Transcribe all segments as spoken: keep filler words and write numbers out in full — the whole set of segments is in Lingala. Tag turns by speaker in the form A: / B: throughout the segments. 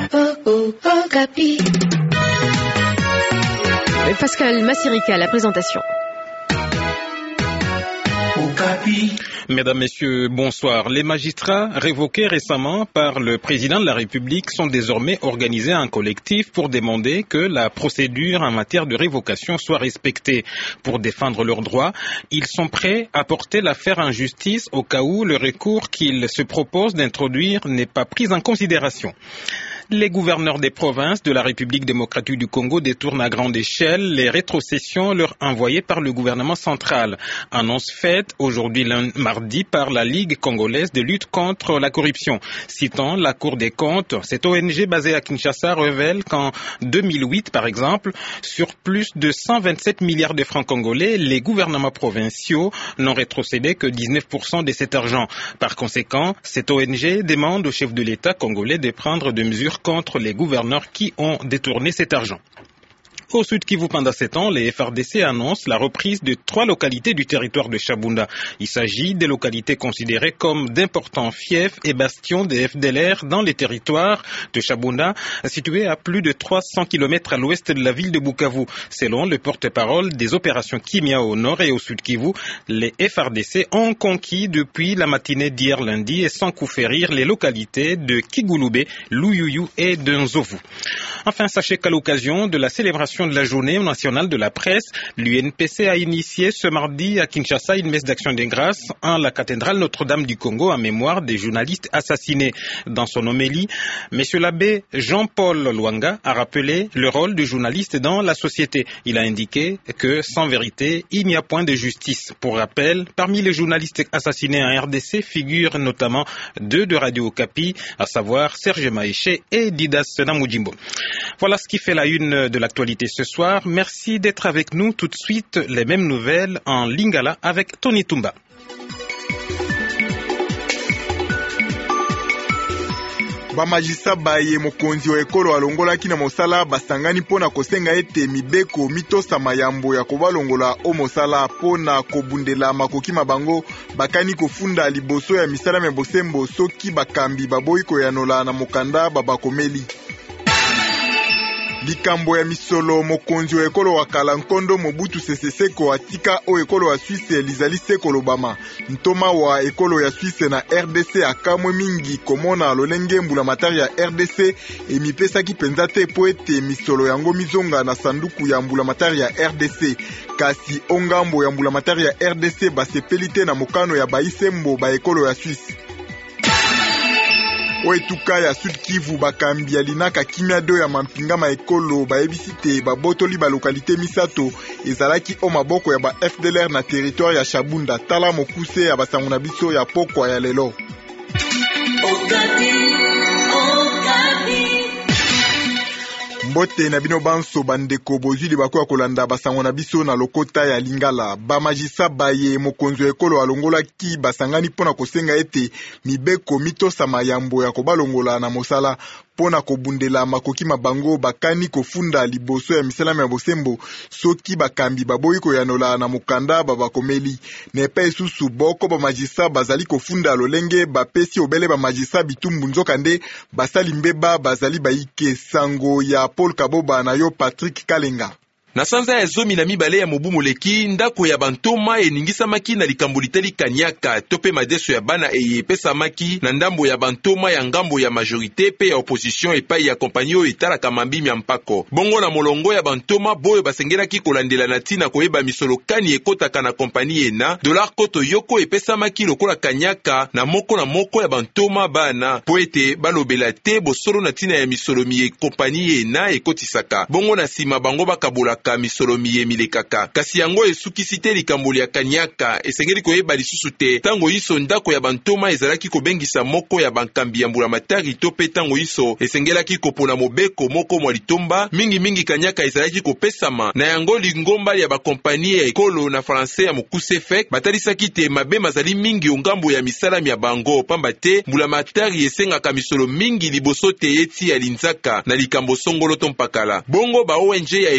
A: Pascal Massirica, la présentation.
B: Mesdames, Messieurs, bonsoir. Les magistrats révoqués récemment par le président de la République sont désormais organisés en collectif pour demander que la procédure en matière de révocation soit respectée. Pour défendre leurs droits, ils sont prêts à porter l'affaire en justice au cas où le recours qu'ils se proposent d'introduire n'est pas pris en considération. Les gouverneurs des provinces de la République démocratique du Congo détournent à grande échelle les rétrocessions leur envoyées par le gouvernement central. Annonce faite aujourd'hui mardi par la Ligue congolaise de lutte contre la corruption. Citant la Cour des comptes, cette O N G basée à Kinshasa révèle qu'en deux mille huit, par exemple, sur plus de cent vingt-sept milliards de francs congolais, les gouvernements provinciaux n'ont rétrocédé que dix-neuf pour cent de cet argent. Par conséquent, cette O N G demande au chef de l'État congolais de prendre des mesures contre les gouverneurs qui ont détourné cet argent. Au Sud Kivu, pendant ces temps, les F R D C annoncent la reprise de trois localités du territoire de Chabunda. Il s'agit des localités considérées comme d'importants fiefs et bastions des F D L R dans les territoires de Chabunda, situés à plus de trois cents kilomètres à l'ouest de la ville de Bukavu. Selon le porte-parole des opérations Kimia au nord et au Sud Kivu, les F R D C ont conquis depuis la matinée d'hier lundi et sans coup férir les localités de Kigulube, Luyuyu et de Nzovu. Enfin, sachez qu'à l'occasion de la célébration de la journée nationale de la presse, l'U N P C a initié ce mardi à Kinshasa une messe d'action de grâce en la cathédrale Notre-Dame du Congo en mémoire des journalistes assassinés. Dans son homélie, M. l'abbé Jean-Paul Lwanga a rappelé le rôle du journaliste dans la société. Il a indiqué que sans vérité, il n'y a point de justice. Pour rappel, parmi les journalistes assassinés en R D C figurent notamment deux de Radio Okapi, à savoir Serge Maïché et Didas Namujimbo. Voilà ce qui fait la une de l'actualité ce soir. Merci d'être avec nous. Tout de suite, les mêmes nouvelles en Lingala avec Tony Tumba.
C: Bamajisa baye mokonzi wa ekolo alongolaki na mosala basangani pona kosenga ete mibeko mitosa mayambo ya kobalongola o mosala pona kobundela makoki mabango bakani kofunda liboso ya misala ya bosembo soki bakambi baboyi koyanola na mokanda babakomeli. Likambo ya misolo mokonzi wa ekolo wa kala nkondo Mobutu Sese Seko atika o ekolo wa Suisse Lizali Seko Lobama. Ntoma wa ekolo ya Suisse na R D C akamwe mingi komona lolenge mbula matari ya R D C emipesaki penza te po ete misolo yango mizonga na sanduku ya mbula matari ya R D C. Kasi ongambo ya mbula matari ya R D C basepeli te na mokano ya baisembo ba ekolo ya Suisse. Oetuka ya Sud Kivu bakambi ya linaka kimia do ya mampinga ma ekolo baebisite babotoli ba lokalite misato ezalaki o maboko ya ba F D L R na territoire ya Chabunda tala mokuse ya basango na biso ya pokwa ya lelo. Okapi, Okapi. Mbote na bino banso bandeko bozuli bako ya kolanda basango na biso na lokota ya Lingala. Ba magisa baye mokonzo ekolo alongola ki basangani pona kosenga ete mibeko mitosa mayambo ya kobalongola na mosala pona kobundela makoki mabango bakani kofunda liboso ya misalama ya bosembo soki bakambi baboyi koyanola na mokanda babakomeli. Nepa esusu boko ba magisa bazali kofunda lolenge bapesi obele ba magisa bitumbu nzokande basali mbeba bazali baike sango ya Paul Kaboba na yo Patrick Kalenga.
D: Na sanza ya zomi na mibale ya mobu moleki ndako ya bantoma eningisamaki na likambo litali kanyaka tope madeso ya bana eyepesamaki na ndambo ya bantoma ya ngambo ya majorité pe ya opposition epai ya kompanyi oyo etalaka mambimi ya mpako. Bongo na molongo ya bantoma boyo basengelaki kolandela na ntina koyeba misolo kani ekotaka na kompanyi ena dolar koto yoko epesamaki lokola kanyaka na moko na moko ya bantoma bana po ete balobela te bosolo na ntina ya misolo miye kompanyi ena ekotisaka. Bongo na sima bango bakabola ka misolo miye milekaka. Kasi yango esukisi te likambo ya kanyaka esengeli koyeba lisusu te tango iso ndako ya bantoma ezalaki kobengisa moko ya bankambi ya mbula matari to pe tango iso esengelaki kopona mobeko moko mwa litomba mingi mingi kanyaka ezalaki kopesama na yango lingomba ya bakompani ya ekolo na francais ya mokuse fek batalisaki te mabe mazali mingi ongambo ya misalami ya bango pamba te mbula matari esengaka misolo mingi liboso te eti ya linzaka na likambo songolo to mpakala. Bongo ba O N G ya ekolo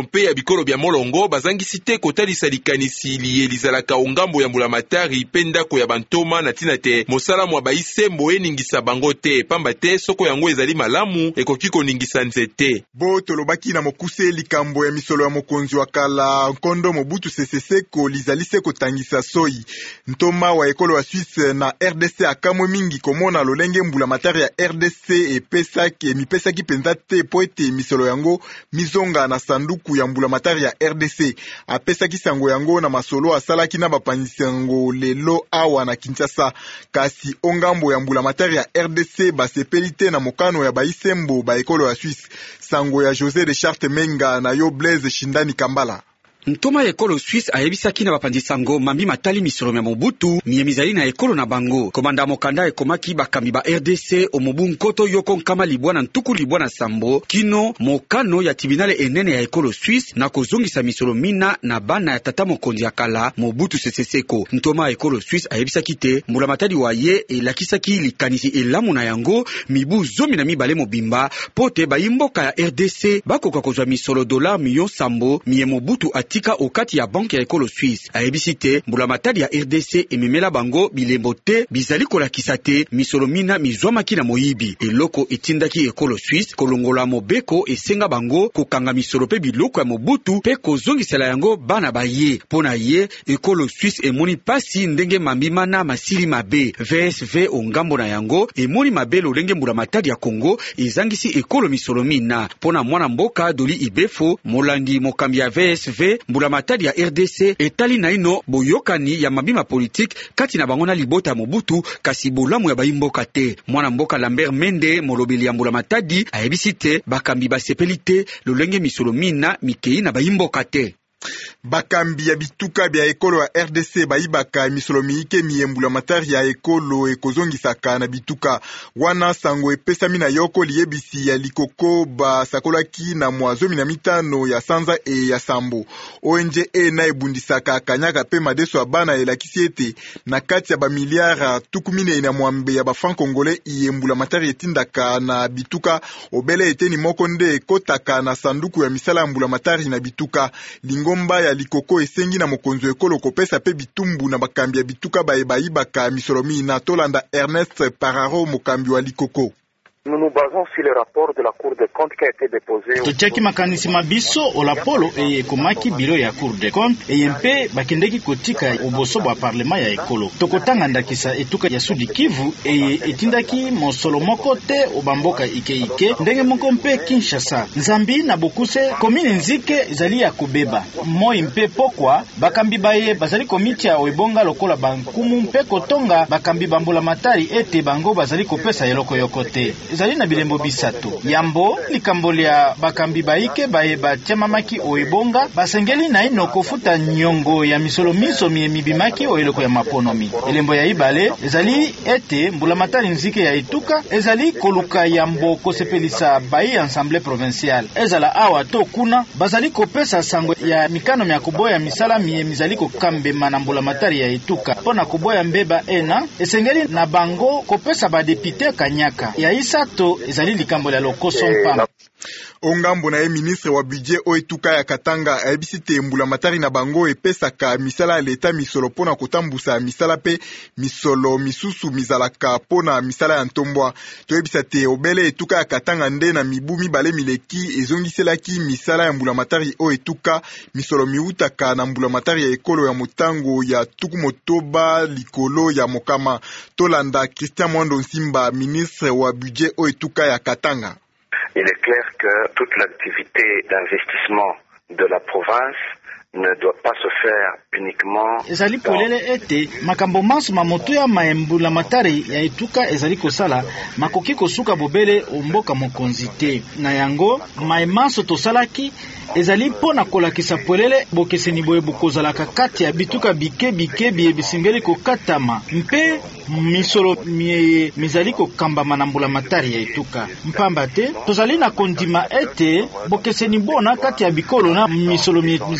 D: mpe ya bikolo bya molongo bazangisi te kotalisa likanisi liye lizalaka ongambo ya mbulamatari pe ndako ya bantoma na tina te mosala mwa baisembo eningisa bango te pamba te soko yango ezali malamu ekoki koningisa nzete.
C: Bo tolobaki na mokuse likambo ya misolo ya mokonzi wa kala Nkondo Mobutu Sese Seko lizalise kotangisa soi. Ntoma wa ekolo wa Suisse na R D C akamwe mingi komona lolenge mbulamatari ya R D C epesaki mipesaki penza te po ete misolo yango mizonga na sanduku ya mbulamatari ya R D C. Apesaki sango yango na masolo asalaki na bapanzisi yango lelo awa na Kinshasa. Kasi ongambo ya mbulamatari ya R D C basepeli te na mokano ya baisembo ba ekolo ya Suisse. Sango ya José de Charte Menga na yo Blaise Shindani Kambala.
E: Ntoma ya ekolo Suisse ayebisaki na bapanzisango mambi matali misolo ya Mobutu miyemizali na ekolo na bango. Komanda mokanda ekomaki bakambi ba R D C omobu nkoto yoko nkama libwa na ntuku libwa na sambo kino mokano ya tribunale enene ya ekolo Suisse na kozongisa misolo mina na bana ya tata mokonzi ya kala Mobutu Sese Seko. Ntoma ya ekolo Suisse ayebisaki te mbulamatari wa ye elakisaki likanisi elamu na yango mibu zomi na mibale mobimba pote bayimboka ya R D C bakoka kozwa misolo dola milion sambo miye Mobutu ati tika okati ya banke ya ekolo Suisse. Ayebisi te mbulamatari ya R D C ememela bango bilembo te bizali kolakisa te misolo mina mizwamaki na moyibi. Eloko etindaki ekolo Suisse kolongola mobeko esenga bango kokanga misolo pe biloko ya Mobutu pe kozongisela yango bana baye. Pona ye ekolo Suisse emoni pasi ndenge mambima na masili mabe. V S V ongambo na yango emoni mabe lolenge mbulamatari ya Kongo ezangisi ekolo misolo mina. Pona mwana mboka Doli Ibefo molandi mokambi ya V S V mbulamatari ya R D C etali na ino boyokani ya mabima politique kati na bango na libota ya Mobutu kasi bolamu ya bayimboka te. Mwana mboka Lambert Mende molobeli ya mbulamatadi ayebisi te bakambi basepeli te lolenge misolo mina mikei na bayimboka te.
C: Bakambi ya bituka bya ekolo ya R D C baibaka misolo miike miyembulamatari ya ekolo ekozongisaka na bituka wana sango epesami na yoko liyebisi ya likoko basakolaki na mwazomi na mitano ya sanza e ya sambo. O N G na ebundisaka kanyaka pe madeso abana elakisi ete na kati ya bamiliara tukumine na mwambe ya bafran kongole iyembulamatari etindaka na bituka obele eteni moko nde ekotaka na sanduku ya misala mbulamatari na bituka. Lingomba ya likoko esengi na mokonzo ekolo kopesa pe bitumbu na bakambi ya bituka baebaibaka misolomi na tolanda Ernest Pararo mokambi wa likoko.
F: Nous nous basons sur le rapport de la Cour des comptes qui a été déposé.
G: Totiaki makanisi mabiso olapolo e komaki biro ya Cour des comptes e yempe bakendeki kotika oboso ba parlement ya ekolo. Tokotanga ndakisa etuka ya Sudi Kivu e etindaki mosolo moko te obamboka ike ike ndenge moko mpe Kinshasa. Nzambi na Bokuse komini nzike zali ya kubeba. Moi mpe pokwa bakambi baye bazali komiti ya oibonga lokola bankumu mpe kotonga bakambi bambula matari ete bango bazali kopesa eloko yokote. Zali na bilembo bisato. Yambo likambo lya bakambi baike baye batiamamaki oibonga basengeli na ino kofuta nyongo ya misolo miso mie mibimaki o eloko ya maponomi. Elembo ya ibale ezali ete mbulamatari nzike ya ituka ezali koluka yambo kosepelisa bayi ensemble provincial. Ezala awa to kuna bazali kopesa sango ya mikano mya kuboya misala mie mizali kokambe mana mbulamatari ya ituka. Pona kuboya mbeba ena esengeli na bango kopesa ba député kanyaka. Ya isa to ezali likambo la lokoso mpana.
C: Ongambo na ye ministre wa budget o etuka ya Katanga ayebisi te mbulamatari na bango epesaka misala leta misolo pona kotambusa misala pe misolo misusu mizalaka pona misala ya ntombwa. Toyebisa te obele etuka ya Katanga nde na mibu mibale mileki ezongiselaki misala ya mbulamatari o etuka misolo miutaka na mbulamatari ya ekolo ya motango ya tukumotoba likolo ya mokama. Tolanda Christian Mwando Nsimba, ministre wa budget o etuka ya Katanga.
F: Il est clair que toute l'activité d'investissement de la province ne doit pas se faire uniquement.
G: Ezali polele ete makambo manso mamoto ya maembula matari ya etuka ezali kosala makoki kosuka bobele omboka mokonzi te. Na yango maemanso tosalaki ezali pona kolakisa polele bokeseni boye bokozalaka kati ya bituka bike bike biye bisingeli kokatama mpe misolo mie mizali kokambama na mbula matari ya etuka mpamba te tozali na kondima ete bokeseni bona kati ya bikolo na misolo mie mizali kosala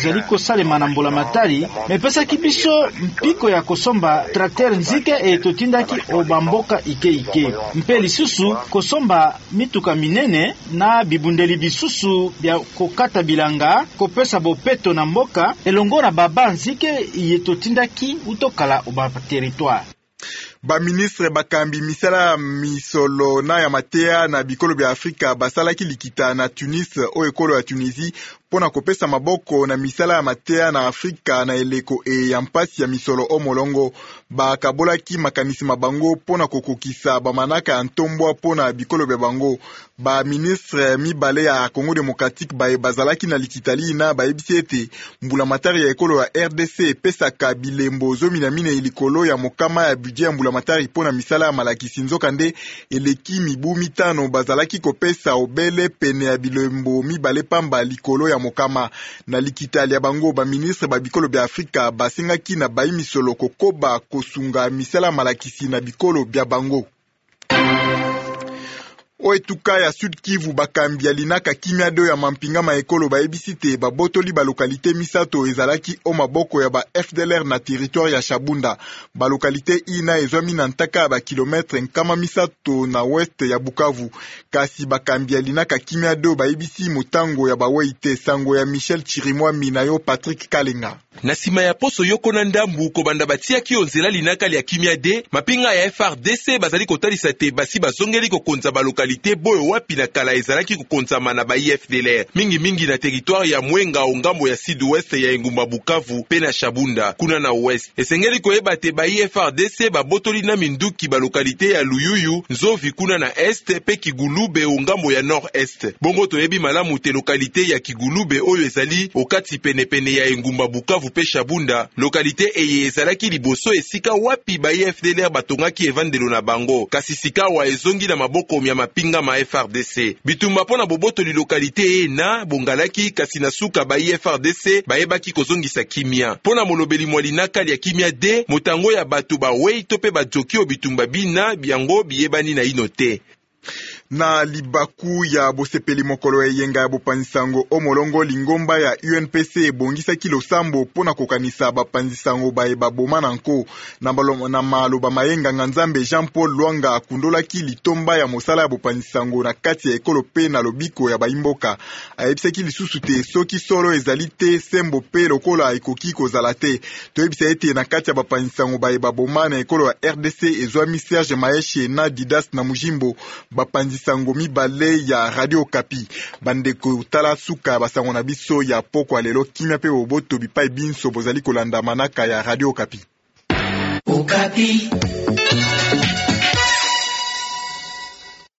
G: kosalema na mbula matari mepesaki biso mpiko ya kosomba trakter nzike e totindaki obamboka ike ike mpe lisusu kosomba mituka minene na bibundeli bisusu bya kokata bilanga kopesa bopeto na mboka elongo na baba nzike ye totindaki utokala oba territoire.
C: Ba ministre bakambi misala misolo na ya matea na bikolo bya Afrika basalaki likita na Tunis o ekolo ya Tunisie pona kopesa maboko na misala ya matea na Afrika na eleko e ya mpasi ya misolo o molongo bakabolaki makanisi mabango pona kokokisa bamanaka ya ntombwa pona bikolo bya bango. Ba ministre mibale ya Congo Démocratique bae bazalaki na likitali na baebisi ete mbula matari ya ekolo ya R D C pesaka bilembo zomi na mine ilikolo ya mokama ya budget ya mbula matari pona misala ya malakisi nzoka nde eleki mibu mitano bazalaki kopesa obele pene ya bilembo mibale pamba likolo ya mokama. Na likitali ya bango ba ministre ba bikolo bya Afrika basengaki na bayi misolo kokoba kosunga misala malakisi na bikolo bya bango. O etuka ya Sud Kivu bakambi ya linaka kimia do ya mampinga ma ekolo ba ebisite ba botoli ba lokalite misato ezalaki o maboko ya ba F D L R na territoire ya Shabunda. Ba lokalite ina ezwami na ntaka ba kilometre nkama misato na west ya Bukavu. Kasi bakambi ya linaka kimia do ba ebisi motango ya ba weite sango ya Michel Chirimwa Minayo Patrick Kalenga.
D: Na sima ya poso yoko na ndambu kobanda batiaki onzela linaka ya kimia de mapinga ya F R D C bazali kotalisa te basi bazongeli kokonza ba lokalite boyo wapi na kala ezalaki kokonzama na ba I F D L R mingi mingi na territoire ya Mwenga ongambo ya sud-ouest ya engumba Bukavu pe na Shabunda kuna na west. Esengeli koyeba te ba I F R D C babotoli na minduki ba lokalite ya Luyuyu Nzovi kuna na est pe Kigulube ongambo ya nord-est. Bongo toyebi malamu te lokalite ya Kigulube oyo ezali okati pene pene ya engumba Bukavu pe Shabunda lokalite eye ezalaki liboso esika wapi ba I F D L R batongaki evandelo na bango kasi sika wa ezongi na maboko ya mapinga ma F R D C. Bitumba pona boboto li lokalite e na bongalaki kasi na suka ba I F R D C baebaki kozongisa kimia. Pona molobeli mwalinaka ya kimia de motango ya batu ba wei tope ba jokio bitumba bina biango biyebani na inote.
C: Na libaku ya bosepeli mokolo eyenga ya bopanzisango omolongo lingomba ya U N P C ebongisaki losambo pona kokanisa bapanzisango bae baboma na nko na, na maloba mayenga nganzambe Jean-Paul Luanga akundolaki litomba ya mosala ya bopanzisango na kati ya ekolo pe na lobiko ya baimboka. Ayebisaki lisusu te soki solo ezali te sembo pe lokola ekoki kozala te. Toyebisa ete na kati ya bapanzisango bae baboma na ekolo ya R D C ezwami Serge Maeshe na Didas na Mujimbo bapanzi sango mibale ya Radio Okapi. Bandeko tala suka basango na biso ya poko alelo kimia pe boboto bipai binso bozali kolanda manaka ya Radio Okapi. Okapi.